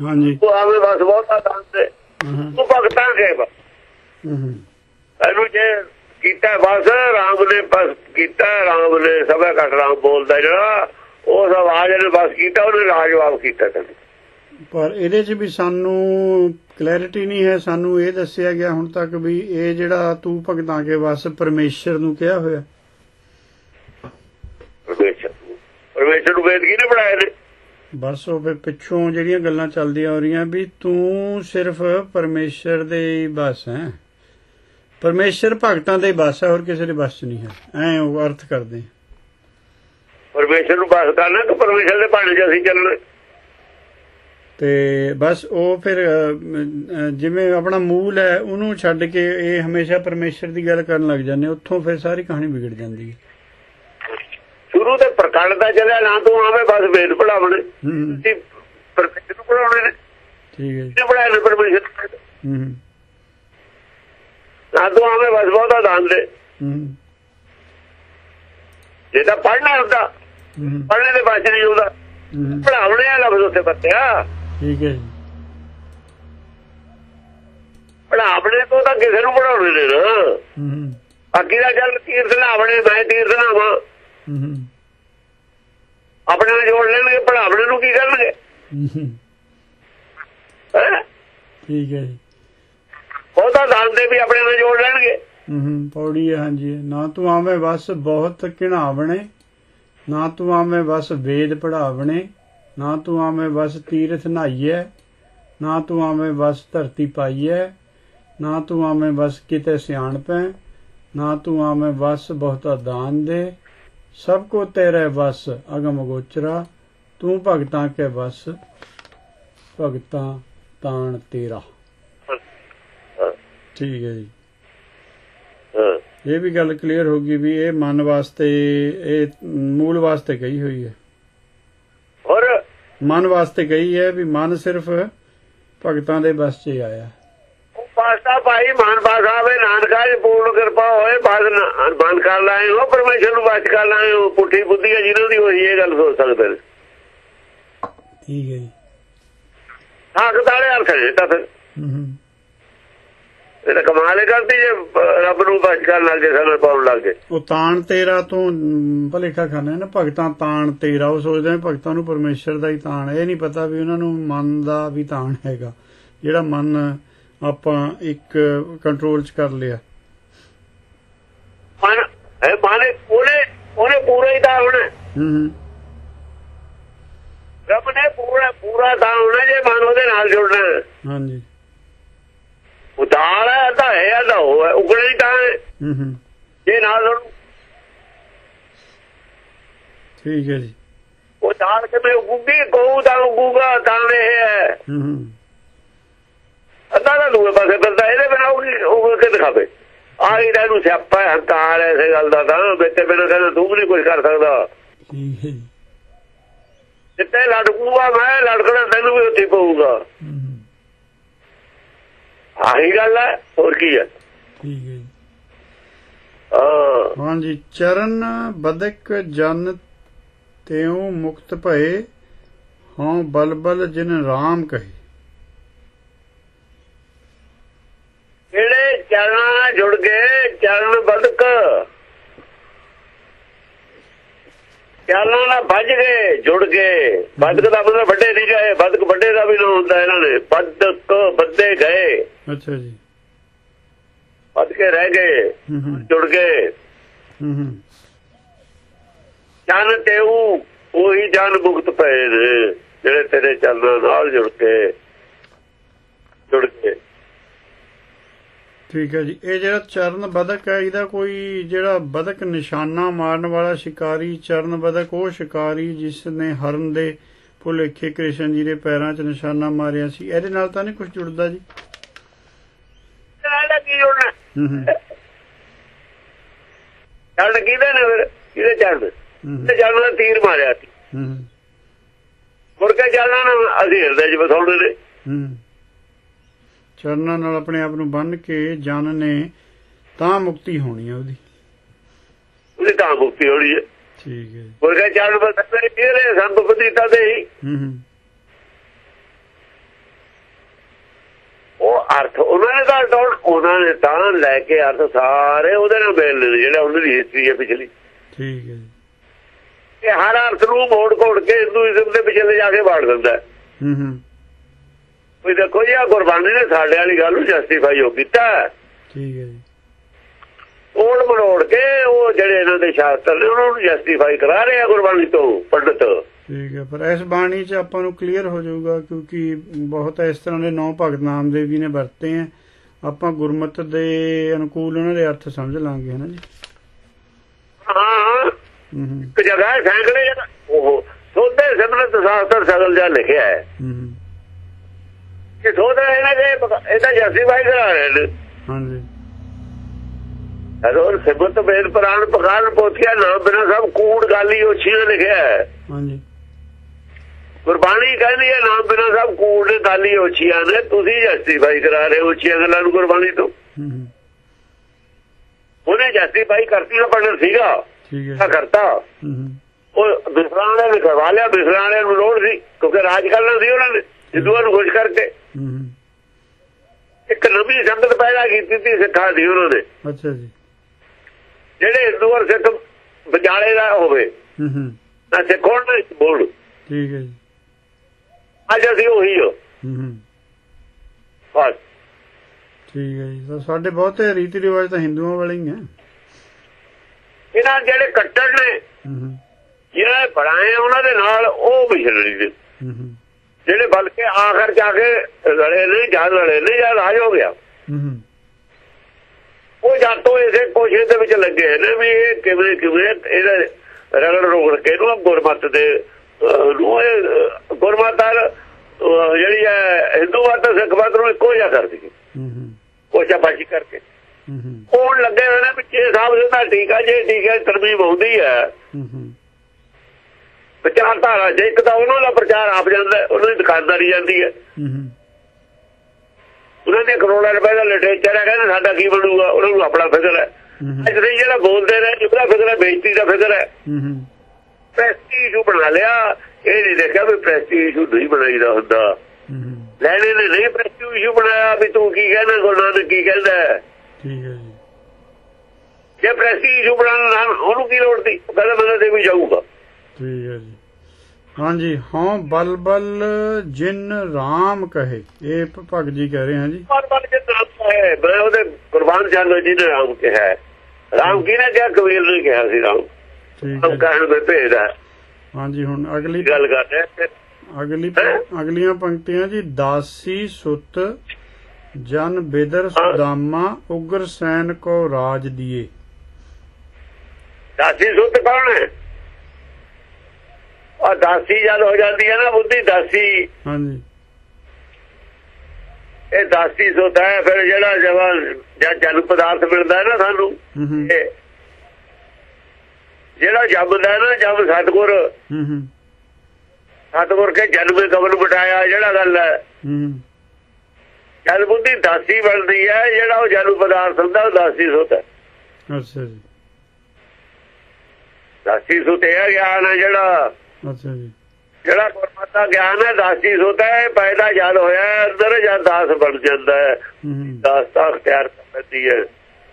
ਹਾਂਜੀ ਤੂੰ ਆਵੇਂ ਬਸ ਬਹੁਤਾ ਦਾਨ ਦੇ ਤੂੰ ਭਗਤਾਂ ਕੇ ਬਸ ਇਹਨੂੰ ਜੇ ਕੀਤਾ ਬਸ ਰਾਮ ਨੇ ਬਸ ਕੀਤਾ ਰਾਮ ਨੇ ਸਭਾ ਘਟ ਰਾਮ ਬੋਲਦਾ ਜਿਹੜਾ ਉਸ ਆਵਾਜ਼ ਨੇ ਬਸ ਕੀਤਾ ਉਹਨੇ ਲਾਜਵਾਬ ਕੀਤਾ ਤੈਨੂੰ। ਪਰ ਇਹਦੇ 'ਚ ਵੀ ਸਾਨੂੰ ਕਲੈਰਿਟੀ ਨਹੀਂ ਹੈ। ਸਾਨੂੰ ਇਹ ਦੱਸਿਆ ਗਿਆ ਹੁਣ ਤੱਕ ਵੀ ਇਹ ਜਿਹੜਾ ਤੂੰ ਭਗਤਾਂ ਕੇ ਬਸ ਪਰਮੇਸ਼ਰ ਨੂੰ ਕਿਹਾ ਹੋਇਆ। ਪਰਮੇਸ਼ਰ ਨੂੰ ਵੇਦ ਕਿਹਨੇ ਬਣਾਏ ਨੇ? ਬਸ ਉਹ ਫਿਰ ਪਿੱਛੋਂ ਜਿਹੜੀਆਂ ਗੱਲਾਂ ਚੱਲਦੀਆਂ ਹੋ ਰਹੀਆਂ ਵੀ ਤੂੰ ਸਿਰਫ ਪਰਮੇਸ਼ਰ ਦੇ ਬਸ ਹੈ, ਪਰਮੇਸ਼ਰ ਭਗਤਾਂ ਦੇ ਬਸ ਹੈ, ਹੋਰ ਕਿਸੇ ਦੇ ਬਸ 'ਚ ਨਹੀਂ ਹੈ। ਐ ਉਹ ਅਰਥ ਕਰਦੇ ਪਰਮੇਸ਼ਰ ਨੂੰ ਬਸ ਕਰਨਾ ਕਿ ਪਰਮੇਸ਼ਰ ਦੇ ਭਾਣੇ 'ਚ ਅਸੀਂ ਚੱਲਣਾ। ਤੇ ਬਸ ਉਹ ਫਿਰ ਜਿਵੇਂ ਆਪਣਾ ਮੂਲ ਹੈ ਉਹਨੂੰ ਛੱਡ ਕੇ ਇਹ ਹਮੇਸ਼ਾ ਪਰਮੇਸ਼ਰ ਦੀ ਗੱਲ ਕਰਨ ਲੱਗ ਜਾਂਦੇ, ਉੱਥੋਂ ਫਿਰ ਸਾਰੀ ਕਹਾਣੀ ਵਿਗੜ ਜਾਂਦੀ ਹੈ। ਸ਼ੁਰੂ ਤੇ ਪ੍ਰਕੜਦਾ ਚੱਲਿਆ ਨਾ ਤੂੰ ਆਵੇਂ ਬਸ ਵੇਦ ਪੜਾਵਣੇ ਪਰਮੇਸ਼ਰ ਨੂੰ ਪੜਾਉਣੇ ਨੇ। ਠੀਕ ਹੈ ਜੀ ਪੜਾਏ ਨੇ ਪਰਮੇਸ਼ਰ ਨਾ ਤੂੰ ਆਵੇਂ ਬਸ ਬਹੁਤਾ ਦਾਨ ਦੇ। ਜੇ ਤਾਂ ਪੜ੍ਹਨਾ ਹੁੰਦਾ ਪੜ੍ਹਨੇ ਦੇ ਬਸ ਨਹੀਂ ਹੁੰਦਾ ਪੜਾਉਣੇ ਆ ਲਫ਼ਜ਼ ਉੱਥੇ ਬੱਤਿਆ। ਠੀਕ ਹੈ ਜੀ ਪੜਾਵਣੇ ਤੋਂ ਤਾਂ ਕਿਸੇ ਨੂੰ ਪੜਾਉਣੇ ਨੇ ਨਾ। ਬਾਕੀ ਦਾ ਚੱਲ ਤੀਰਥ ਨਾਵਣੇ ਮੈਂ ਤੀਰਥ ਨਾਵਾਂ ਆਪਣੇ ਨਾਲ ਜੋੜ ਲੈਣਗੇ ਪੜਾਵਣੇ ਨੂੰ ਕੀ ਕਰਨਗੇ? ਠੀਕ ਹੈ ਜੀ ਬਹੁਤਾ ਦਾਨ ਦੇ ਵੀ ਆਪਣੇ ਨਾਲ ਜੋੜ ਲੈਣਗੇ। ਪੌੜੀ ਹੈ ਹਾਂਜੀ। ਨਾ ਤੂੰ ਆਵੇਂ ਬਸ ਬਹੁਤ ਘਿਣਾਵਣੇ, ਨਾ ਤੂੰ ਆਵੇਂ ਬਸ ਵੇਦ ਪੜਾਵਣੇ, ਨਾ ਤੂੰ ਆਵੇਂ ਬਸ ਤੀਰਥ ਨਹਾਈਐ, ਨਾ ਤੂੰ ਆਵੇਂ ਬਸ ਧਰਤੀ ਪਾਈਐ, ਨਾ ਤੂੰ ਆਵੇਂ ਬਸ ਕਿਤੇ ਸਿਆਣਪੈ, ਨਾ ਤੂੰ ਆਵੇਂ ਬਸ ਬਹੁਤਾ ਦਾਨ ਦੇ, ਸਭ ਕੋ ਤੇਰੇ ਬਸ ਅਗਮ ਗੋਚਰਾ, ਤੂੰ ਭਗਤਾਂ ਕੇ ਬਸ ਭਗਤਾਂ ਤਾਣ ਤੇਰਾ। ਠੀਕ ਹੈ ਜੀ ਇਹ ਵੀ ਗੱਲ ਕਲੀਅਰ ਹੋ ਗਈ ਵੀ ਇਹ ਮਨ ਵਾਸਤੇ ਇਹ ਮੂਲ ਵਾਸਤੇ ਕਹੀ ਹੋਈ ਹੈ। ਹੋਰ ਮਨ ਵਾਸਤੇ ਕਹੀ ਹੈ ਵੀ ਮਨ ਸਿਰਫ ਭਗਤਾਂ ਦੇ ਬਸ 'ਚ ਆਇਆ। ਪਾਸਾ ਭਾਈ ਮਨ ਬਾਸਾ ਵੇ ਨਾਨਕਾ ਜੀ ਪੂਰਨ ਕਿਰਪਾ ਹੋਏ ਬਸ ਬੰਦ ਕਰ ਲਾਏ ਹੋ ਪਰਮੇਸ਼ਰ ਨੂੰ ਬਸ ਕਰ ਲਾਏ ਹੋ। ਪੁੱਠੀ ਬੁੱਧੀ ਹੈ ਜਿਹਨਾਂ ਦੀ ਹੋਈ ਇਹ ਗੱਲ ਸੋਚ ਸਕਦੇ ਨੇ। ਠੀਕ ਹੈ ਜੀ ਤਾਕਤ ਵਾਲੇ ਅਰਥ ਹੈ ਤਾਂ ਫਿਰ ਇਹ ਤਾਂ ਕਮਾਲ ਹੀ ਕਰਦੀ ਜੇ ਰੱਬ ਨੂੰ ਬਚ ਕਰਨ ਲੱਗ ਜੇ ਸਾਨੂੰ ਪਾਉਣ ਲੱਗ ਜੇ। ਉਹ ਤਾਣ ਤੇਰਾ ਤੋਂ ਭਲੇਖਾ ਖਾਨਾ ਨਾ ਭਗਤਾਂ ਤਾਣ ਤੇਰਾ। ਉਹ ਸੋਚਦੇ ਨੇ ਭਗਤਾਂ ਨੂੰ ਪਰਮੇਸ਼ਰ ਦਾ ਹੀ ਤਾਣ, ਇਹ ਨਹੀਂ ਪਤਾ ਵੀ ਉਹਨਾਂ ਨੂੰ ਮਨ ਦਾ ਵੀ ਤਾਣ ਹੈਗਾ ਜਿਹੜਾ ਮਨ ਆਪਾਂ ਇੱਕ ਕੰਟਰੋਲ 'ਚ ਕਰ ਲਿਆ। ਉਹਨੇ ਪੂਰਾ ਹੀ ਤਾਂ ਹੋਣਾ ਰੱਬ ਨੇ ਪੂਰਾ ਤਾਂ ਹੋਣਾ ਜੇ ਮਨ ਉਹਦੇ ਨਾਲ ਜੁੜਨਾ। ਹਾਂਜੀ ਉਦਾਲ ਹੈ ਤਾਂ ਹੈ ਤਾਂ ਉਹ ਹੈ ਉਗਣਾ ਹੀ ਤਾਂ ਜੇ ਨਾਲ। ਠੀਕ ਹੈ ਜੀ ਉਹ ਦਾਲ ਕਿਵੇਂ ਉਗੂਗੀ ਗਊ ਤਾਂ ਉਗੂਗਾ ਤਾਂ ਇਹ ਹੈ ਅੱਧਾ ਤਾਂ ਦੂਏ ਪਾਸੇ ਫਿਰਦਾ ਇਹਦੇ ਬਿਨਾਂ ਉਗ ਕੇ ਦਿਖਾਵੇ। ਆਹ ਇਹਦਾ ਨੂੰ ਸਿਆਪਾ ਹੰਕਾਰ ਐਸੇ ਗੱਲ ਦਾ ਤਾਂ ਬੇਟੇ ਬਿਨਾਂ ਕਹਿੰਦਾ ਤੂੰ ਵੀ ਨਹੀਂ ਕੁਛ ਕਰ ਸਕਦਾ। ਠੀਕ ਹੈ ਜੀ ਜਿੱਥੇ ਲੜਕੂਗਾ ਮੈਂ ਲੜਕਣਾ ਤੈਨੂੰ ਵੀ ਉੱਥੇ ਪਊਗਾ। ਆਹੀ ਗੱਲ ਹੈ ਹੋਰ ਕੀ ਹੈ। ਠੀਕ ਹੈ ਜੀ ਹਾਂਜੀ ਚਰਨ ਬਦਕ ਜਨ ਤਿਉ ਮੁਕਤ ਭਏ ਹਾਂ ਬਲਬਲ ਜਿਨ ਰਾਮ ਕਹੇ। ਜਿਹੜੇ ਚਰਨਾਂ ਨਾਲ ਜੁੜ ਗਏ ਚਰਨ ਬਦਕ ਚਰਨਾਂ ਨਾਲ ਭੱਜ ਗਏ ਜੁੜ ਗਏ। ਬਦਕ ਦਾ ਮਤਲਬ ਵੱਡੇ ਨਹੀਂ ਗਏ। ਬਦਕ ਵੱਡੇ ਦਾ ਵੀ ਨਾ ਹੁੰਦਾ ਇਹਨਾਂ ਨੇ ਬਦਕ ਬੱਦੇ ਗਏ। ਅੱਛਾ ਜੀ ਵੱਧ ਕੇ ਰਹਿ ਗਏ ਜੁੜ ਗਏ। ਜਨ ਤੇਊ ਉਹੀ ਜਨ ਮੁਕਤ ਪਏ ਨੇ ਜਿਹੜੇ ਤੇਰੇ ਚਰਨਾਂ ਨਾਲ ਜੁੜ ਕੇ। ਠੀਕ ਹੈ ਜੀ ਇਹ ਜਿਹੜਾ ਚਰਨ ਬਦਕ ਹੈ ਇਹਦਾ ਕੋਈ ਜਿਹੜਾ ਬਦਕ ਨਿਸ਼ਾਨਾ ਮਾਰਨ ਵਾਲਾ ਸ਼ਿਕਾਰੀ ਚਰਨ ਬਦਕ ਉਹ ਸ਼ਿਕਾਰੀ ਜਿਸ ਨੇ ਹਰਨ ਦੇ ਭੁਲੇਖੇ ਕ੍ਰਿਸ਼ਨ ਜੀ ਦੇ ਪੈਰਾਂ 'ਚ ਨਿਸ਼ਾਨਾ ਮਾਰਿਆ ਸੀ ਇਹਦੇ ਨਾਲ ਤਾਂ ਨਹੀਂ ਕੁਝ ਜੁੜਦਾ ਜੀ? ਕੀ ਜੁੜਨਾ ਚਰਨ ਕਿਹਦੇ ਨੇ ਫਿਰ ਕਿਹਦੇ ਚਰਨ ਦਾ ਤੀਰ ਮਾਰਿਆ ਸੀ ਮੁੜ ਕੇ ਚਰਨਾਂ ਨਾਲ ਅਸੀਂ ਹਿਰਦੇ 'ਚ ਵਸਾਉਣੇ ਨੇ। ਚਰਨਾਂ ਨਾਲ ਆਪਣੇ ਆਪ ਨੂੰ ਬੰਨ ਕੇ ਜਨ ਨੇ ਤਾਂ ਮੁਕਤੀ ਹੋਣੀ ਹੈ ਉਹਦੀ ਤਾਂ ਮੁਕਤੀ ਹੋਣੀ ਹੈ। ਠੀਕ ਹੈ ਮੁੜ ਕੇ ਚਰਨ ਬਸ ਸੰਤ ਪਤੀਤਾ ਦੇ ਹੀ ਅਰਥ ਉਹਨਾਂ ਨੇ ਤਾਂ ਉਹਨਾਂ ਨੇ ਤਾਂ ਲੈ ਕੇ ਅਰਥ ਸਾਰੇ ਉਹਦੇ ਨਾਲ ਮੇਲ ਨੇ ਜਿਹੜਾ ਉਹਨਾਂ ਦੀ ਹਿਸਟਰੀ ਹੈ ਪਿਛਲੀ। ਠੀਕ ਹੈ ਜੀ। ਇਹ ਹਰ ਅਰਥ ਨੂੰ ਮੋੜ ਘੋੜ ਕੇ ਹਿੰਦੂਇਜ਼ਮ ਦੇ ਪਿਛਲੇ ਜਾ ਕੇ ਬਾੜ ਦਿੰਦਾ। ਕੋਈ ਦੇਖੋ ਜੀ, ਆ ਗੁਰਬਾਣੀ ਨੇ ਸਾਡੇ ਵਾਲੀ ਗੱਲ ਨੂੰ ਜਸਟੀਫਾਈ ਹੋ ਕੀਤਾ। ਠੀਕ ਹੈ ਜੀ। ਮੋੜ ਮਰੋੜ ਕੇ ਉਹ ਜਿਹੜੇ ਇਹਨਾਂ ਦੇ ਸ਼ਾਸਤਰ ਨੇ ਉਹਨਾਂ ਨੂੰ ਜਸਟੀਫਾਈ ਕਰਾ ਰਹੇ ਆ ਗੁਰਬਾਣੀ ਤੋਂ ਪੰਡਤ। ਠੀਕ ਹੈ, ਪਰ ਇਸ ਬਾਣੀ 'ਚ ਆਪਾਂ ਨੂੰ ਕਲੀਅਰ ਹੋ ਜਾਊਗਾ, ਕਿਉਂਕਿ ਬਹੁਤ ਇਸ ਤਰ੍ਹਾਂ ਦੇ 9 ਭਗਤ ਨਾਮਦੇਵ ਜੀ ਨੇ ਵਰਤੇ ਆ। ਆਪਾਂ ਗੁਰਮਤ ਦੇ ਅਨੁਕੂਲ ਉਹਨਾਂ ਦੇ ਅਰਥ ਸਮਝ ਲਾਂਗੇ, ਹੈ ਨਾ ਜੀ। ਹਾਂ, ਇੱਕ ਜਗ੍ਹਾ ਸੈਂਕੜੇ ਉਹ ਸੋਧੇ ਸਿਮਰਤ ਸ਼ਾਸਤਰ ਸਗਲ ਜਾ ਲਿਖਿਆ ਹੈ ਕਿ ਸੋਧ ਇਹਨਾਂ ਦੇ ਇਹਦਾ ਜਸਟੀਫਾਈ ਕਰਾ ਰਹੇ ਨੇ। ਹਾਂਜੀ। ਅਦੋਰ ਸਿਮਰਤ ਵੇਦ ਪੁਰਾਣ ਪਖਾਨ ਪੋਥੀਆਂ ਨਾਮ ਬਿਨਾਂ ਸਭ ਕੂੜ ਗਾਲੀ ਉੱਚੀ ਨੇ ਲਿਖਿਆ ਹੈ। ਹਾਂਜੀ। ਗੁਰਬਾਣੀ ਕਹਿੰਦੀ ਹੈ ਨਾਮ ਬਿਨਾਂ ਸਭ ਕੂੜ ਗਾਲੀ ਉੱਚੀਆਂ ਨੇ, ਤੁਸੀਂ ਜਸਟੀਫਾਈ ਕਰਾ ਰਹੇ ਉੱਚੀਆਂ ਗੱਲਾਂ ਨੂੰ ਗੁਰਬਾਣੀ ਤੋਂ। ਉਹਨੇ ਜਸਟੀਫਾਈ ਕਰਤੀ ਨਾ ਪੰਡਤ ਸੀਗਾ, ਕਰਤਾ ਉਹ ਬਿਸਰਾਂ ਵਾਲਿਆਂ ਨੇ ਕਰਵਾ ਲਿਆ। ਬਿਸਰਾਂ ਵਾਲਿਆਂ ਨੂੰ ਲੋੜ ਸੀ ਕਿਉਂਕਿ ਰਾਜ ਕਰਨਾ ਸੀ ਉਹਨਾਂ ਨੇ ਹਿੰਦੂਆਂ ਨੂੰ ਖੁਸ਼ ਕਰਕੇ। ਇੱਕ ਨਵੀਂ ਸੰਗਤ ਪੈਦਾ ਕੀਤੀ ਸੀ ਸਿੱਖਾਂ ਦੀ ਉਹਨਾਂ ਨੇ। ਅੱਛਾ ਜੀ। ਜਿਹੜੇ ਹਿੰਦੂ ਔਰ ਸਿੱਖ ਵਿਚਾਲੇ ਦਾ ਹੋਵੇ ਨਾ ਸਿੱਖ ਹੋਣ ਨਾ ਬੋਲ। ਠੀਕ ਹੈ ਜੀ। ਅੱਜ ਅਸੀਂ ਉਹੀ ਹੋ ਬਸ। ਠੀਕ ਹੈ ਜੀ। ਸਾਡੇ ਬਹੁਤੇ ਰੀਤੀ ਰਿਵਾਜ ਤਾਂ ਹਿੰਦੂਆਂ ਵਾਲੇ ਹੀ ਆ। ਇਹਨਾਂ ਜਿਹੜੇ ਕੱਟੜ ਨੇ ਜਿਹਨਾਂ ਨੇ ਬਣਾਏ ਉਹਨਾਂ ਦੇ ਨਾਲ ਉਹ ਮਿਸ਼ਨਰੀ ਦੇ ਜਿਹੜੇ ਬਲਕਿ ਆਖਰ ਜਾ ਕੇ ਲੜੇ ਨੇ, ਜਦ ਲੜੇ ਨੇ ਜਾਂ ਰਾਜ ਹੋ ਗਿਆ। ਉਹ ਜਦ ਤੋਂ ਇਸੇ ਕੋਸ਼ਿਸ਼ ਦੇ ਵਿੱਚ ਲੱਗੇ ਨੇ ਵੀ ਇਹ ਕਿਵੇਂ ਇਹਦਾ ਰਗੜ ਰੋਗੜ ਕੇ ਨੂੰ ਗੁਰਮਤ ਦੇ ਗੁਰਮਤ ਜਿਹੜੀ ਹੈ ਹਿੰਦੂ ਮਤ ਸਿੱਖ ਮਤ ਨੂੰ ਇੱਕੋ ਜਿਹਾ ਕਰ ਦਈਏ ਕੋਸ਼ਾਬਾਜ਼ੀ ਕਰਕੇ। ਹੁਣ ਲੱਗੇ ਹੋਏ ਨੇ ਪਿੱਛੇ ਸਾਹਿਬ ਦਾ ਟੀਕਾ, ਜੇ ਟੀਕਾ ਤਰਮੀਮ ਆਉਂਦੀ ਹੈ ਵਿਚਾਰਧਾਰਾ ਜੇ ਇੱਕ ਤਾਂ ਉਹਨਾਂ ਦਾ ਪ੍ਰਚਾਰ ਆਪ ਜਾਂਦਾ, ਉਹਨਾਂ ਦੀ ਦੁਕਾਨਦਾਰੀ ਜਾਂਦੀ ਹੈ। ਉਹਨਾਂ ਦੇ ਕਰੋੜਾਂ ਰੁਪਏ ਦਾ ਲਿਟਰੇਚਰ ਹੈ, ਕਹਿੰਦੇ ਸਾਡਾ ਕੀ ਬਣੂਗਾ, ਉਹਨਾਂ ਨੂੰ ਆਪਣਾ ਫਿਕਰ ਹੈ। ਅੱਜ ਨਹੀਂ ਜਿਹੜਾ ਬੋਲਦੇ ਰਹੇ ਉਹਦਾ ਫਿਕਰ ਹੈ, ਬੇਇੱਜ਼ਤੀ ਦਾ ਫਿਕਰ ਹੈ। ਪ੍ਰੈਸਟੀ ਇਸ਼ੂ ਬਣਾ ਲਿਆ, ਇਹ ਨਹੀਂ ਦੇਖਿਆ ਵੀ ਪ੍ਰੈਸਟੀ ਇਸ਼ੂ ਨਹੀਂ ਬਣਾਈਦਾ ਹੁੰਦਾ। ਲੈਣੇ ਨੇ ਨਹੀਂ ਪ੍ਰੈਸਟੀ ਇਸ਼ੂ ਬਣਾਇਆ ਵੀ ਤੂੰ ਕੀ ਕਹਿੰਦਾ, ਗੁਰੂ ਨਾਨਕ ਕੀ ਕਹਿੰਦਾ। ਠੀਕ ਹੈ ਜੀ। ਜੇ ਪ੍ਰੈਸਟੀ ਇਸ਼ੂ ਬਣਾਉਣਾ ਉਹਨੂੰ ਕੀ ਲੋੜ ਸੀ, ਉਹ ਕਹਿੰਦਾ ਮੈਂ ਦੇਵੀ ਜਾਊਗਾ। ਠੀਕ ਹੈ ਜੀ। ਹਾਂਜੀ। ਹਾਂ ਬਲ ਬਲ ਜਿਨ ਰਾਮ ਕਹੇ, ਇਹ ਭਗਤ ਜੀ ਕਹਿ ਰਹੇ ਹਾਂ ਜੀ। ਬਲ ਜਿਨ ਰਾਮ ਕਹੇ, ਮੈਂ ਉਹਦੇ ਕੁਰਬਾਨ ਜਾਨੋ ਜੀ ਨੇ ਰਾਮ ਕਿਹਾ। ਰਾਮ ਕਿਹਨੇ ਕਿਹਾ? ਕਬੀਰ ਨੇ ਕਿਹਾ ਸੀ ਰਾਮ। ਠੀਕ ਕਹਿਣ ਦੇ ਭੇਦ ਹੈ। ਹਾਂਜੀ। ਹੁਣ ਅਗਲੀ ਗੱਲ ਕਰਦੇ ਅਗਲੀਆਂ ਪੰਕਤੀਆਂ ਜੀ। ਦਾਸੀ ਸੁਤ ਜਨ ਬਿਦਰ ਸੁਦਾਮਾ ਉਗਰ ਸੈਨ ਕੋ ਰਾਜ ਦੀਏ। ਦਾਸੀ ਸੁਤ ਕੌਣ ਹੈ? ਔਰ ਦਾਸੀ ਜਦ ਹੋ ਜਾਂਦੀ ਹੈ ਨਾ ਬੁੱਧੀ ਦਾਸੀ। ਹਾਂਜੀ। ਇਹ ਦਾਸੀ ਸੁਤ ਹੈ। ਫਿਰ ਜਿਹੜਾ ਜਦ ਜਨ ਪਦਾਰਥ ਮਿਲਦਾ ਨਾ ਸਾਨੂੰ, ਜਿਹੜਾ ਜੰਮਦਾ ਨਾ ਜਬ ਸਤਿਗੁਰ ਕੇ ਜਨਮੇ ਕਬਰ ਬਟਾਇਆ ਜਿਹੜਾ ਗੱਲ ਹੈ। ਜਦ ਬੁੱਧੀ ਦਾਸੀ ਬਣਦੀ ਹੈ, ਜਿਹੜਾ ਉਹ ਜਨਮ ਪਦਾਰਥ ਹੁੰਦਾ ਉਹ ਦਾਸੀ ਸੁਤ ਹੈ। ਅੱਛਾ ਜੀ। ਦਾਸੀ ਸੁਤ ਇਹ ਗਿਆਨ ਹੈ ਜਿਹੜਾ। ਅੱਛਾ ਜੀ। ਜਿਹੜਾ ਗੁਰਮਤਿ ਦਾ ਗਿਆਨ ਹੈ ਦਾਸੀ ਸੁਤ ਹੈ। ਪੈਦਾ ਜਦ ਹੋਇਆ ਅੰਦਰ ਜਦ ਦਾਸ ਬਣ ਜਾਂਦਾ ਹੈ। ਦਾਸ ਤਾਂ ਅਖਤਿਆਰ ਕਰਦੀ ਹੈ।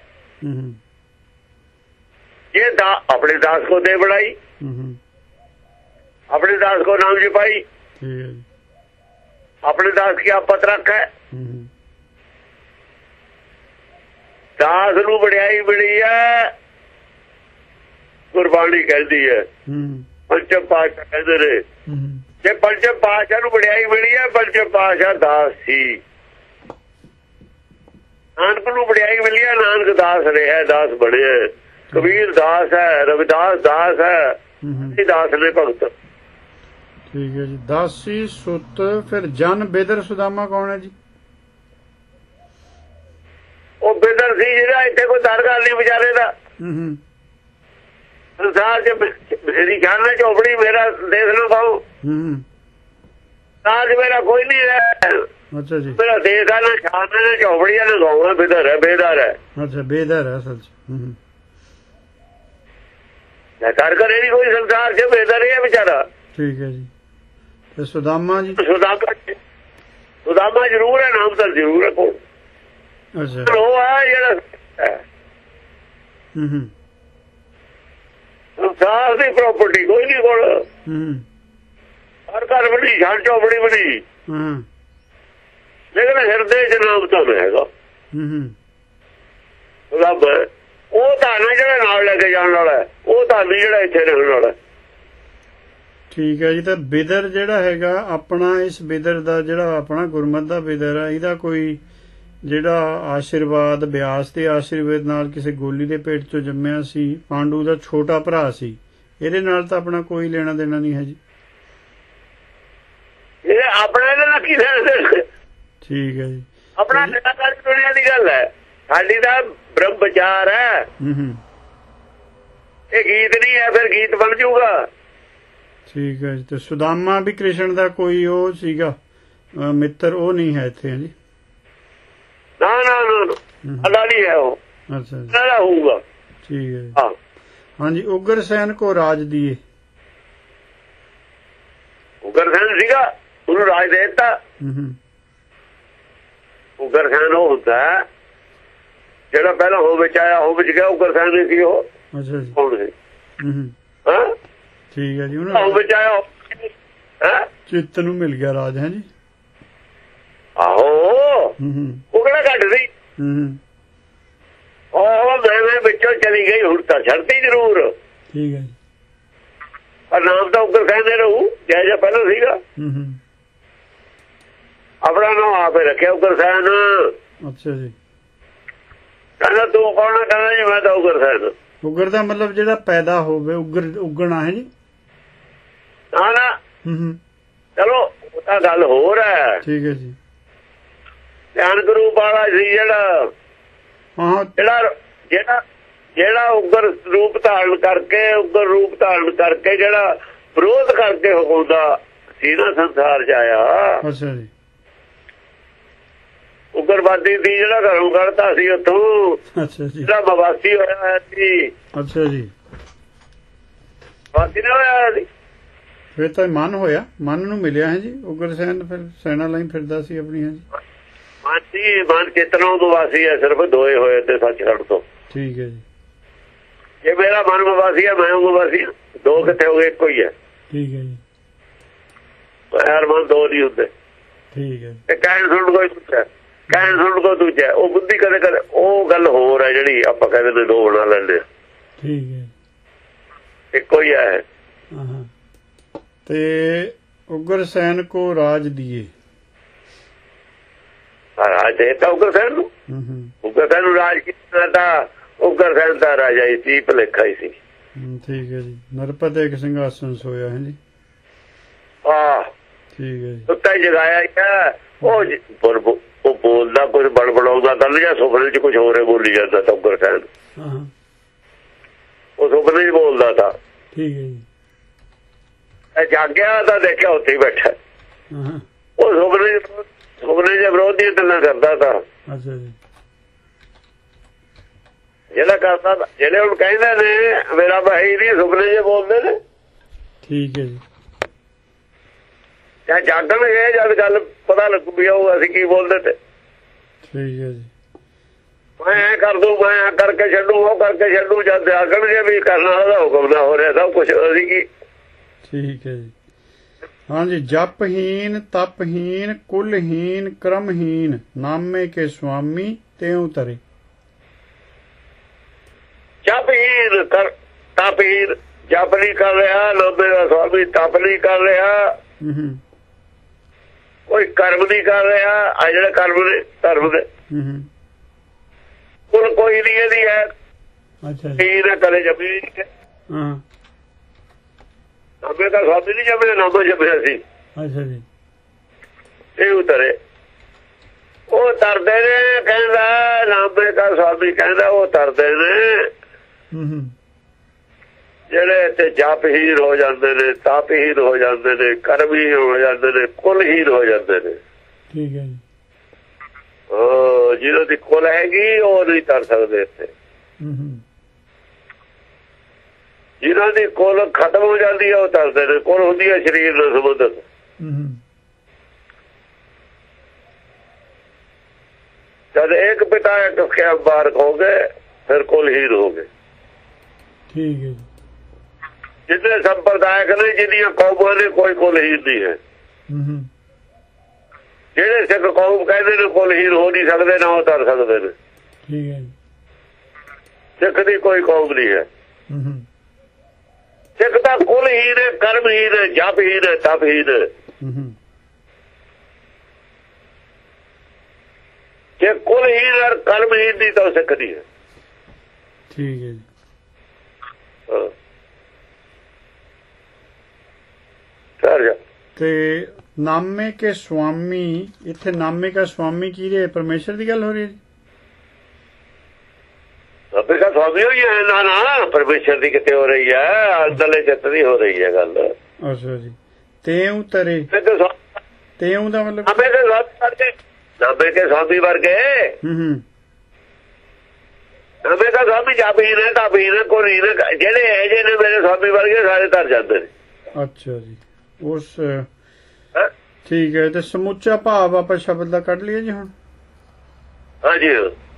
ये अपने दास को दे बढ़ाई, अपने दास को नाम जपाई, अपने दास की आपत रख है। दास नूं बढ़ाई मिली है, गुरबाणी कहती है। पंचम पातशाह कहते ने जे पंचम पातशाह नूं बढ़ाई मिली है, पंचम पातशाह दास सी। नानक नूं बढ़ाई मिली है, नानक दास रहा, दास बने। कबीर दास है, रविदास दास है, दास ने भगत। ठीक है जी। दासी सुत। फिर जन बेदर सुदामा कौन है जी? वो बेदर सी जिहड़ा इत्थे कोई दरगाह नहीं बेचारे दा। संसार च मेरी जान ने चौपड़ी मेरा देश ना पाओ, आज मेरा कोई नहीं है। अच्छा जी। मेरा देश है ना शान है ना चौपड़ी है ना गाँव है। बेदर है, बेदार है। अच्छा बेदर है असल च। कर करे कोई संसार से बेहतर है बेचारा। ठीक है जी। तो सुदामा जी? सुदामा जरूर है, नाम तो जरूर है। कौन ਅੱਛਾ ਉਹ ਆ ਜਿਹੜਾ ਸੰਸਾਰ ਦੀ ਪ੍ਰਾਪਰਟੀ ਕੋਈ ਨਹੀਂ ਕੋਲ। ਹਰ ਘਰ ਬਣੀ, ਛਾਂ ਚੌਪੜੀ ਬਣੀ, ਲੇਕਿਨ ਹਿਰਦੇ ਚ ਨਾਮ ਤਾਂ ਹੈਗਾ ਰੱਬ। ਉਹ ਧਨ ਜਿਹੜਾ ਨਾਲ ਲੈ ਕੇ ਜਾਣ ਵਾਲਾ, ਉਹ ਧਨ ਜਿਹੜਾ ਇੱਥੇ ਰਹਿਣ ਵਾਲਾ। ਠੀਕ ਹੈ ਜੀ। ਤਾਂ ਬਿਦਰ ਜਿਹੜਾ ਹੈਗਾ ਆਪਣਾ, ਇਸ ਬਿਦਰ ਦਾ ਜਿਹੜਾ ਆਪਣਾ ਗੁਰਮਤ ਦਾ ਬਿਦਰ ਹੈ, ਇਹਦਾ ਕੋਈ ਜਿਹੜਾ ਆਸ਼ੀਰਵਾਦ ਬਿਆਸ ਦੇ ਆਸ਼ੀਰਵਾਦ ਨਾਲ ਕਿਸੇ ਗੋਲੀ ਦੇ ਪੇਟ ਚੋਂ ਜੰਮਿਆ ਸੀ, ਪਾਂਡੂ ਦਾ ਛੋਟਾ ਭਰਾ ਸੀ, ਇਹਦੇ ਨਾਲ ਤਾਂ ਆਪਣਾ ਕੋਈ ਲੈਣਾ ਦੇਣਾ ਨਹੀਂ ਹੈ ਜੀ। ਇਹ ਆਪਣਾ ਇਹਦੇ ਨਾਲ ਕੀ ਲੈਣਾ? ਠੀਕ ਹੈ ਜੀ। ਆਪਣਾ ਦੁਨੀਆ ਦੀ ਗੱਲ ਹੈ, ਸਾਡੀ ਤਾਂ ਬ੍ਰਹਮ ਵਿਚਾਰ ਹੈ। ਇਹ ਗੀਤ ਨਹੀਂ ਹੈ, ਫਿਰ ਗੀਤ ਬਣ ਜਾਊਗਾ। ਠੀਕ ਹੈ ਜੀ। ਤੇ ਸੁਦਾਮਾ ਵੀ ਕ੍ਰਿਸ਼ਨ ਦਾ ਕੋਈ ਉਹ ਸੀਗਾ ਮਿੱਤਰ, ਉਹ ਨਹੀਂ ਹੈ ਇੱਥੇ ਜੀ? ਨਾ ਨਾ ਨਾ, ਅੱਲਾ ਨਹੀਂ ਹੈ ਉਹ। ਅੱਛਾ ਜੀ, ਹੋਊਗਾ। ਠੀਕ ਹੈ ਜੀ। ਹਾਂਜੀ। ਉਗਰਸੈਨ ਕੋ ਰਾਜ ਦੀਏ। ਉਗਰਸੈਨ ਸੀਗਾ, ਉਹਨੂੰ ਰਾਜ ਦੇ ਦਿੱਤਾ। ਉਗਰਸੈਨ ਉਹ ਹੁੰਦਾ ਜਿਹੜਾ ਪਹਿਲਾਂ ਹੋ ਵਿੱਚ ਆਇਆ, ਹੋ ਵਿੱਚ ਗਿਆ। ਉਗਰਸੈਨ ਨਹੀਂ ਸੀ ਉਹ। ਅੱਛਾ ਜੀ। ਕੌਣ ਸੀ? ਠੀਕ ਹੈ ਜੀ। ਉਹ ਵਿੱਚ ਆਇਆ, ਚਿੱਤ ਨੂੰ ਮਿਲ ਗਿਆ ਰਾਜ ਹੈ ਜੀ। ਆਹੋ, ਉਹ ਕਿਹੜਾ ਘੱਟ ਸੀ। ਉਹ ਮੈਂ ਵਿੱਚੋਂ ਚਲੀ ਗਈ, ਹੁਣ ਤਾਂ ਛੱਡਦੀ ਜ਼ਰੂਰ। ਠੀਕ ਹੈ ਜੀ। ਪਰ ਨਾਮ ਤਾਂ ਉਗਰਸੈਨ ਦੇ ਰਹੂ, ਜਿਹਾ ਪਹਿਲਾਂ ਸੀਗਾ। ਆਪਣਾ ਨਾਮ ਆਪੇ ਰੱਖਿਆ ਉਗਰਸੈਨ। ਅੱਛਾ ਜੀ। ਕਹਿੰਦਾ ਤੂੰ ਕੌਣ? ਕਹਿੰਦਾ ਜੀ ਮੈਂ ਤਾਂ ਉਗਰਸੈਨ। ਉਗਰ ਦਾ ਮਤਲਬ ਜਿਹੜਾ ਪੈਦਾ ਹੋਵੇ, ਉਗਣਾ ਹੈ ਜੀ। ਨਾ ਨਾ, ਚਲੋ ਉਹ ਤਾਂ ਗੱਲ ਹੋਰ ਹੈ। ਠੀਕ ਹੈ ਜੀ। ਧਿਆਨ ਰੂਪ ਵਾਲਾ ਸੀ ਜਿਹੜਾ, ਜਿਹੜਾ ਉਗਰ ਰੂਪ ਧਾਰਨ ਕਰਕੇ, ਉਗਰ ਰੂਪ ਧਾਰਨ ਕਰਕੇ ਜਿਹੜਾ ਵਿਰੋਧ ਕਰਕੇ ਹੁੰਦਾ ਸੀ ਨਾ ਸੰਸਾਰ ਚ ਆਇਆ। ਅੱਛਾ ਜੀ। ਉਗਰਵਾਦੀ ਸੀ ਜਿਹੜਾ ਘਰੋਂ ਕੱਢਤਾ ਸੀ ਉੱਥੋਂ। ਅੱਛਾ ਜੀ। ਜਿਹੜਾ ਮਵਾਸੀ ਹੋਇਆ ਸੀ। ਅੱਛਾ ਜੀ। ਵਾਸੀ ਨੇ ਹੋਇਆ ਸੀ। ਫਿਰ ਤਾਂ ਮਨ ਹੋਇਆ, ਮਨ ਨੂੰ ਮਿਲਿਆ ਹੈ ਜੀ ਉਗਰਸੈਨ। ਫਿਰ ਸੈਨਾ ਲਈ ਫਿਰਦਾ ਸੀ ਆਪਣੀ। ਹੈ ਜੀ। ਮਨ ਚੇਤਨਾ ਮਵਾਸੀ ਹੈ, ਸਿਰਫ ਦੋਏ ਹੋਏ ਤੇ ਸੱਚਖੰਡ ਤੋਂ। ਠੀਕ ਹੈ ਜੀ। ਜੇ ਮੇਰਾ ਮਨ ਮਵਾਸੀ ਹੈ, ਮੈਂ ਮਵਾਸੀ, ਦੋ ਕਿੱਥੇ ਹੋ ਗਏ? ਇੱਕੋ ਹੀ ਹੈ। ਠੀਕ ਹੈ ਜੀ। ਹਰ ਮਨ ਦੋ ਨਹੀਂ ਹੁੰਦੇ। ਠੀਕ ਹੈ। ਤੇ ਕਹਿਣ ਸੁਣ ਕੋਈ ਦੂਜਾ, ਕਹਿਣ ਸੁਣ ਕੋ ਦੂਜਾ। ਉਹ ਬੁੱਧੀ ਕਦੇ ਕਦੇ ਉਹ ਗੱਲ ਹੋਰ ਹੈ ਜਿਹੜੀ ਆਪਾਂ ਕਹਿੰਦੇ ਨੇ ਦੋ ਬਣਾ ਲੈਂਦੇ। ਠੀਕ ਹੈ। ਇੱਕੋ ਹੀ ਹੈ। ਤੇ ਉਗਰਸੈਨ ਕੋ ਰਾਜ ਦੀਏ। ਰਾਜ ਦੇਤਾ ਉਗਰਸੈਨ ਨੂੰ। ਉਗਰਸੈਨ ਨੂੰ ਰਾਜ ਕੀਤਾ ਤਾਂ ਉਗਰਸੈਨ ਦਾ ਰਾਜਾ ਹੀ ਸੀ, ਭੁਲੇਖਾ ਹੀ ਸੀ। ਠੀਕ ਹੈ ਜੀ। ਨਰਪਤ ਇੱਕ ਸਿੰਘਾਸਨ ਸੋਇਆ ਹੈ ਜੀ। ਠੀਕ ਹੈ ਜੀ। ਸੁੱਤਾ ਹੀ ਜਗਾਇਆ। ਉਹ ਬੋਲਦਾ ਕੁਝ ਬੜਬੜਾਉਂਦਾ ਗੱਲ, ਜਾਂ ਸੁਪਨੇ ਚ ਕੁਝ ਹੋਰ ਬੋਲੀ ਜਾਂਦਾ ਤਾਂ ਉਗਰਸੈਨ। ਉਹ ਸੁਪਨੇ ਚ ਬੋਲਦਾ ਤਾਂ। ਠੀਕ ਹੈ ਜੀ। ਜਾਗਿਆ ਤਾਂ ਦੇਖਿਆ ਉੱਥੇ ਹੀ ਬੈਠਾ। ਉਹ ਸੁਪਨੇ ਦੇ ਵਿਰੋਧ ਦੀਆਂ ਗੱਲਾਂ ਕਰਦਾ ਤਾਂ। ਅੱਛਾ ਜੀ। ਜਿਹੜਾ ਕਰਦਾ, ਜਿਹੜੇ ਹੁਣ ਕਹਿੰਦੇ ਨੇ ਮੇਰਾ ਭਾਈ ਨਹੀਂ, ਸੁਪਨੇ ਜੇ ਬੋਲਦੇ ਨੇ। ਠੀਕ ਹੈ ਜੀ। ਜਾਂ ਜਾਗਣਗੇ ਜਦ ਗੱਲ ਪਤਾ ਲੱਗੂ ਵੀ ਉਹ ਅਸੀਂ ਕੀ ਬੋਲਦੇ ਤੇ। ਠੀਕ ਹੈ ਜੀ। ਮੈਂ ਐ ਕਰ ਦੂੰ, ਮੈਂ ਐ ਕਰਕੇ ਛੱਡੂ, ਉਹ ਕਰਕੇ ਛੱਡੂ। ਜਦ ਜਾਗਣਗੇ ਵੀ ਕਰਨਾ ਉਹਦਾ ਹੁਕਮ ਨਾ ਹੋ ਰਿਹਾ ਸਭ ਕੁਛ, ਅਸੀਂ ਕੀ। ਠੀਕ ਹੈ ਜੀ। ਹਾਂਜੀ। ਜਪਹੀਨ ਤਪਹੀਨ ਕੁਲਹੀਨ ਕਰਮਹੀਨ ਨਾਮੇ ਕੇ ਸੁਆਮੀ ਤਿਉ ਤਰੇ। ਜਪਹੀਨ ਤਪਹੀਨ, ਜਪ ਨਹੀਂ ਕਰ ਰਿਹਾ, ਨਾਮੇ ਦਾ ਸੁਆਮੀ ਤਪ ਨਹੀਂ ਕਰ ਰਿਹਾ, ਕੋਈ ਕਰਮ ਨਹੀਂ ਕਰ ਰਿਹਾ। ਆ ਜਿਹੜੇ ਕਰਮ ਨੇ ਧਰਮ ਦੇ, ਕੁਲ ਕੋਈ ਨਹੀਂ ਇਹਦੀ ਹੈ। ਅੱਛਾ ਜੀ। ਕਦੇ ਜਪੀ ਨਾਮੇ ਦਾ ਸੁਆਮੀ ਨਹੀਂ ਜਪਿਆ, ਨਾਮਾ ਜਪਿਆ ਸੀ। ਅੱਛਾ ਜੀ। ਇਹ ਉਤਰੇ ਉਹ ਤਰਦੇ ਨੇ। ਕਹਿੰਦਾ ਨਾਮੇ ਦਾ ਸੁਆਮੀ, ਕਹਿੰਦਾ ਉਹ ਤਰਦੇ ਨੇ ਜਿਹੜੇ ਤੇ ਜਪਹੀਨ ਹੋ ਜਾਂਦੇ ਨੇ, ਤਪਹੀਨ ਹੋ ਜਾਂਦੇ ਨੇ, ਕਰਮਹੀਨ ਹੋ ਜਾਂਦੇ ਨੇ, ਕੁਲਹੀਨ ਹੋ ਜਾਂਦੇ ਨੇ। ਠੀਕ ਹੈ ਜੀ। ਜਿਹਨਾਂ ਦੀ ਕੁਲ ਹੈਗੀ ਉਹ ਨਹੀਂ ਤਰ ਸਕਦੇ ਇੱਥੇ। ਜਿਹਨਾਂ ਦੀ ਕੁਲ ਖਤਮ ਹੋ ਜਾਂਦੀ ਹੈ ਉਹ ਤਰਦੇ ਨੇ। ਕੁਲ ਹੁੰਦੀ ਹੈ ਸਰੀਰ ਨਾਲ ਸੰਬੰਧਿਤ। जब एक पिता एक के बार कहोगे फिर कुलहीन होगे। ठीक है। जितने संप्रदायक ने जिन्नियां कौमां ने कोई कुलहीन नहीं है। ਜਿਹੜੇ ਸਿੱਖ ਕੌਮ ਕਹਿੰਦੇ ਨੇ ਕੁਲਹੀਨ ਹੋ ਨਹੀਂ ਸਕਦੇ ਨਾ ਉਹ ਤਰ ਸਕਦੇ ਨੇ। ਠੀਕ ਹੈ। ਸਿੱਖ ਦੀ ਕੋਈ ਕੌਮ ਨਹੀਂ ਹੈ। ਸਿੱਖ ਤਾਂ ਕੁਲਹੀਨ ਹੈ, ਕਰਮਹੀਨ ਹੈ, ਜਪਹੀਨ ਹੈ, ਤਪਹੀਨ ਹੈ। ਜੇ ਕੁਲਹੀਨ ਔਰ ਕਰਮਹੀਨ ਦੀ ਤਾਂ ਸਿੱਖ ਨਹੀਂ ਹੈ। ਠੀਕ ਹੈ ਜੀ। ਤੇ ਨਾਮੇ ਕੇ ਸਵਾਮੀ, ਇੱਥੇ ਨਾਮੇ ਕਾ ਸਵਾਮੀ ਕੀ ਰਹੇ? ਪਰਮੇਸ਼ਰ ਦੀ ਗੱਲ ਹੋ ਰਹੀ ਹੈ ਜੀ? ਨਾਮੇ ਕਾ ਸਵਾਮੀ ਹੋਈ ਹੈ? ਨਾ ਨਾ, ਪਰਮੇਸ਼ਰ ਦੀ ਕਿਤੇ ਹੋ ਰਹੀ ਹੈ, ਅੰਦਰਲੇ ਚਿੱਤ ਦੀ ਹੋ ਰਹੀ ਹੈ ਗੱਲ। ਅੱਛਾ ਜੀ। ਤੇਉ ਤਰੇ, ਤੇਉ ਦਾ ਮਤਲਬ ਨਾਮੇ ਕੇ ਸਵਾਮੀ ਵਰਗੇ। ਨਾਮੇ ਕਾ ਸਵਾਮੀ ਜਾਪਹੀਨ ਹੈ, ਤਪਹੀਨ ਹੈ, ਕੁਲਹੀਨ ਹੈ। ਜਿਹੜੇ ਇਹ ਜਿਹੇ ਨੇ ਮੇਰੇ ਸਵਾਮੀ ਵਰਗੇ ਸਾਰੇ ਤਰ ਜਾਂਦੇ ਨੇ। ਅੱਛਾ ਜੀ। ਉਸ ਠੀਕ ਹੈ। ਤੇ ਸਮੁੱਚਾ ਭਾਵ ਆਪਾਂ ਸ਼ਬਦ ਦਾ ਕੱਢ ਲਈਏ ਜੀ ਹੁਣ? ਹਾਂਜੀ।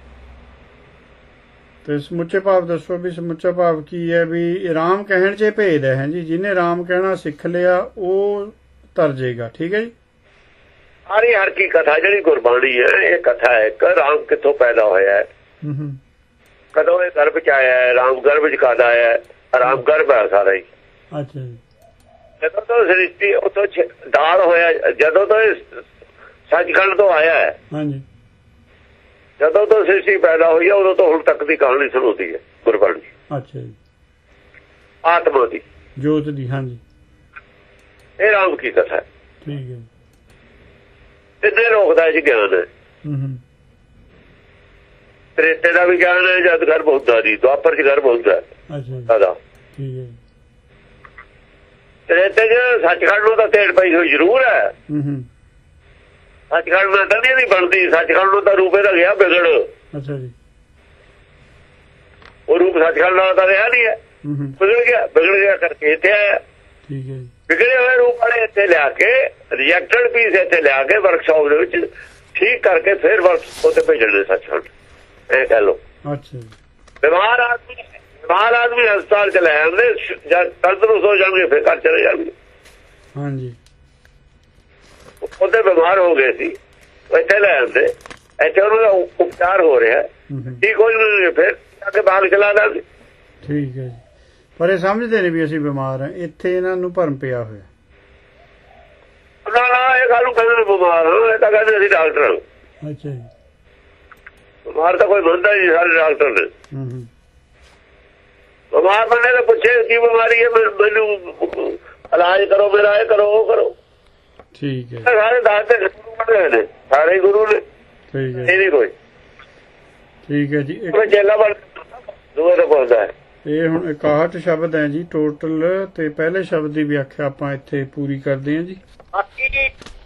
ਤੇ ਸਮੁੱਚੇ ਭਾਵ ਦੱਸੋ ਵੀ ਸਮੁੱਚਾ ਭਾਵ ਕੀ ਹੈ? ਵੀ ਰਾਮ ਕਹਿਣ 'ਚ ਭੇਦ ਹੈ ਜੀ। ਜਿਹਨੇ ਰਾਮ ਕਹਿਣਾ ਸਿੱਖ ਲਿਆ ਉਹ ਤਰ ਜਾਏਗਾ। ਠੀਕ ਹੈ ਜੀ। ਸਾਰੀ ਹਰ ਕੀ ਕਥਾ ਜਿਹੜੀ ਗੁਰਬਾਣੀ ਹੈ ਇਹ ਕਥਾ ਹੈ ਕਿ ਰਾਮ ਕਿੱਥੋਂ ਪੈਦਾ ਹੋਇਆ ਹੈ, ਕਦੋਂ ਇਹ ਗਰਭ 'ਚ ਆਇਆ ਹੈ, ਰਾਮ ਗਰਭ 'ਚ ਕਦ ਆਇਆ ਹੈ? ਰਾਮ ਗਰਭ ਹੈ ਸਾਰਾ ਹੀ। ਅੱਛਾ ਜੀ। ਜਦੋਂ ਤੋਂ ਸ੍ਰਿਸ਼ਟੀ ਉੱਥੋਂ ਦਾਲ ਹੋਇਆ, ਜਦੋਂ ਤੋਂ ਸੱਚਖੰਡ ਤੋਂ ਆਇਆ ਹੈ, ਹਾਂਜੀ, ਜਦੋਂ ਤੋਂ ਸ੍ਰਿਸ਼ਟੀ ਪੈਦਾ ਹੋਈ ਹੈ ਉਦੋਂ ਤੋਂ ਹੁਣ ਤੱਕ ਦੀ ਕਹਾਣੀ ਸੁਣਾਉਂਦੀ ਹੈ ਗੁਰਬਾਣੀ। ਅੱਛਾ ਜੀ। ਆਤਮਾ ਦੀ, ਜੋਤ ਦੀ। ਹਾਂਜੀ। ਇਹ ਰਾਮ ਕੀ ਕਥਾ ਹੈ। ਠੀਕ ਹੈ। ਕਿੰਨੇ ਲੋਕ ਦਾ ਇਹ ਗਿਆਨ ਹੈ। ਤ੍ਰੇਤੇ ਦਾ ਵੀ ਗਿਆਨ ਹੈ, ਜਦ ਗਰਭ ਹੁੰਦਾ ਨਹੀਂ, ਦੁਆਪਰ 'ਚ ਗਰਭ ਹੁੰਦਾ ਹੈ। ਅੱਛਾ। ਠੀਕ ਹੈ। ਤ੍ਰੇਤੇ 'ਚ ਸੱਚਖੰਡ ਨੂੰ ਤਾਂ ਤੇੜ ਪਈ ਹੋਈ ਜ਼ਰੂਰ ਹੈ। ਸੱਚਖੰਡ ਨਾਲ ਤਾਂ ਨਹੀਂ ਬਣਦੀ, ਸੱਚਖੰਡ ਨੂੰ ਤਾਂ ਰੂਪ ਇਹਦਾ ਗਿਆ ਵਿਗੜ। ਅੱਛਾ ਜੀ। ਉਹ ਰੂਪ ਸੱਚਖੰਡ ਨਾਲ ਤਾਂ ਰਿਹਾ ਨਹੀਂ ਹੈ, ਵਿਗੜ ਗਿਆ ਕਰਕੇ ਇੱਥੇ ਆਇਆ। ਠੀਕ ਹੈ। ਵਿਗੜੇ ਹੋਏ ਰੂਪ ਵਾਲੇ ਇੱਥੇ ਲਿਆ ਕੇ, ਰਿਜੈਕਟਡ ਪੀਸ ਇੱਥੇ ਲਿਆ ਕੇ ਵਰਕਸ਼ਾਪ ਦੇ ਵਿੱਚ ਠੀਕ ਕਰਕੇ ਫਿਰ ਉੱਥੇ ਭੇਜਣੇ ਸੱਚਖੰਡ, ਇਹ ਕਹਿ ਲਓ। ਅੱਛਾ ਜੀ। ਬਿਮਾਰ ਆਦਮੀ ਹਸਪਤਾਲ ਚ ਲੈ ਆਉਂਦੇ, ਜਦ ਤੰਦਰੁਸਤ ਹੋ ਜਾਣਗੇ ਫਿਰ ਘਰ ਚਲੇ ਜਾਣਗੇ। ਹਾਂਜੀ। ਉਹਦੇ ਬਿਮਾਰ ਹੋ ਗਏ ਸੀ, ਇੱਥੇ ਲੈ ਆਉਂਦੇ, ਇੱਥੇ ਉਹਨਾਂ ਦਾ ਉਪਚਾਰ ਹੋ ਰਿਹਾ, ਠੀਕ ਹੋ ਜਾਣਗੇ ਫਿਰ ਜਾ ਕੇ ਬਾਹਰ ਚਲਾ ਦਾਂਗੇ। ਠੀਕ ਹੈ ਜੀ। ਪਰ ਇਹ ਸਮਝਦੇ ਨੇ ਵੀ ਅਸੀਂ ਬਿਮਾਰ ਹਾਂ, ਇੱਥੇ ਇਹਨਾਂ ਨੂੰ ਭਰਮ ਪਿਆ ਹੋਇਆ। ਨਾ ਇਹ ਗੱਲ ਨੂੰ ਕਹਿੰਦੇ ਨੇ ਬਿਮਾਰ ਹਾਂ, ਇਹ ਤਾਂ ਕਹਿੰਦੇ ਅਸੀਂ ਡਾਕਟਰ ਹਾਂ। ਅੱਛਾ ਜੀ। ਬਿਮਾਰ ਤਾਂ ਕੋਈ ਬੰਦਾ ਨਹੀਂ, ਸਾਰੇ ਡਾਕਟਰ ਨੇ। ਬਿਮਾਰ ਬੰਦੇ ਨੇ ਪੁੱਛੇ ਕੀ ਬਿਮਾਰੀ ਹੈ, ਮੈਨੂੰ ਇਲਾਜ ਕਰੋ, ਮੇਰਾ ਇਹ ਕਰੋ, ਉਹ ਕਰੋ। ਠੀਕ ਹੈ। ਸਾਰੇ ਦੱਸਦੇ ਨੇ, ਸਾਰੇ ਗੁਰੂ ਨੇ। ਠੀਕ ਹੈ। ਇਹ ਨਹੀਂ ਕੋਈ। ਠੀਕ ਹੈ ਜੀ। ਚੇਲਾ ਬਣ ਦੂਏ ਤੋਂ ਪੁੱਛਦਾ ਹੈ। ਇਹ ਹੁਣ 61 ਸ਼ਬਦ ਹੈ ਜੀ ਟੋਟਲ, ਤੇ ਪਹਿਲੇ ਸ਼ਬਦ ਦੀ ਵਿਆਖਿਆ ਆਪਾਂ ਇੱਥੇ ਪੂਰੀ ਕਰਦੇ ਹਾਂ ਜੀ।